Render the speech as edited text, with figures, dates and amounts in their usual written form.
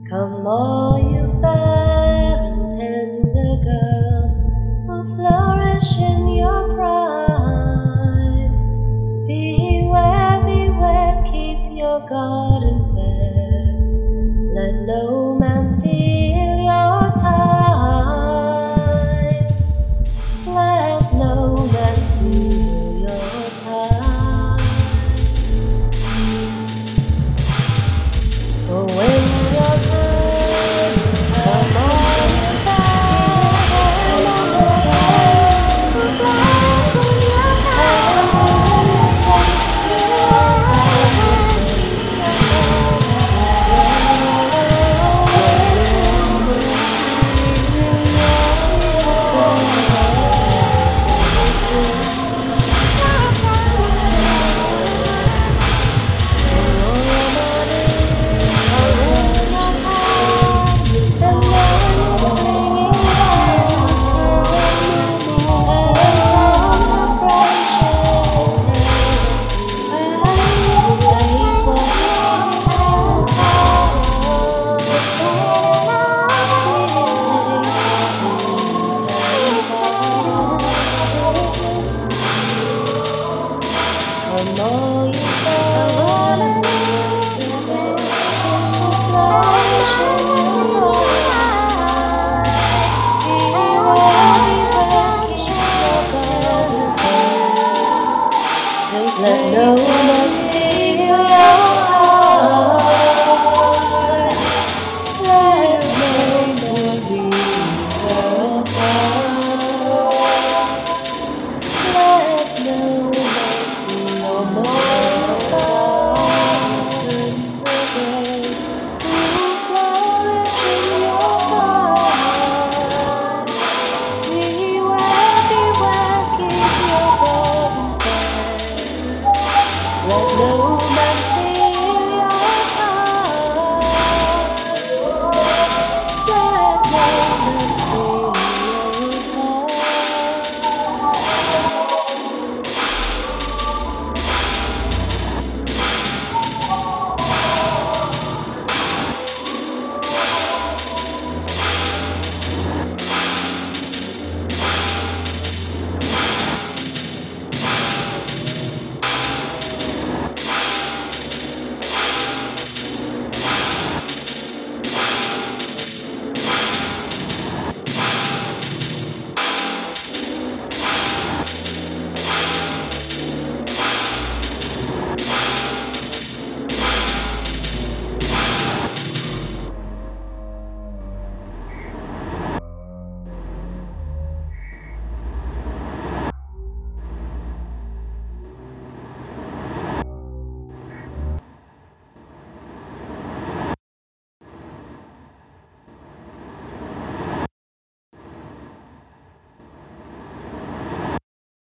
Come all you fair and tender girls who flourish in your prime. Beware, beware, keep your garden fair. Let no man steal your time. Let no man steal your time. For when your time come on you Come all you fair,